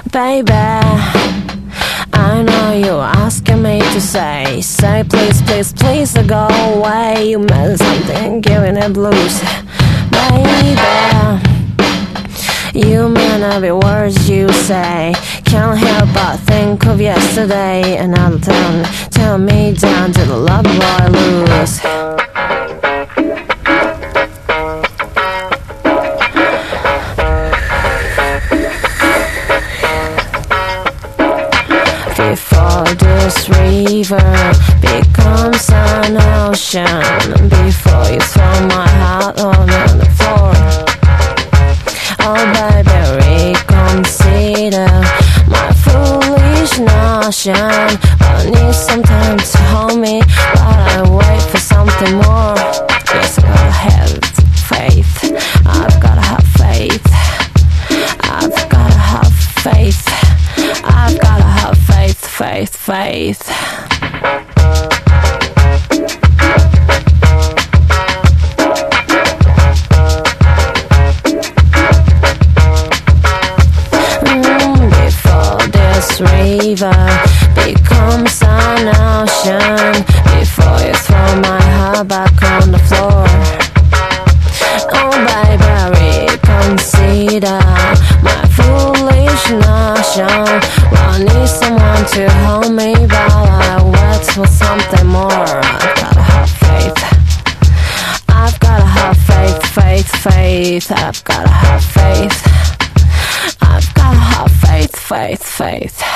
Baby, I know you're asking me to say please, please, please go away. You meant something, giving it blues. Baby, you mean every word you say. Can't help but think of yesterday. Another turn, tell me down to the love boy lose. Before this river becomes an ocean, before you throw my heart on the floor, oh baby, reconsider my foolish notion. I need some time to hold me while I wait for something more. Yes, I gotta have faith, I've gotta have faith, I've gotta have faith, I've gotta have faith, faith, faith. Before this river becomes an ocean, before you throw my heart back on the floor, oh baby, reconsider my foolish notion. I need someone to hold me while I wait for something more. I've gotta have faith, I've gotta have faith, faith, faith. I've gotta have faith, I've gotta have faith, faith, faith.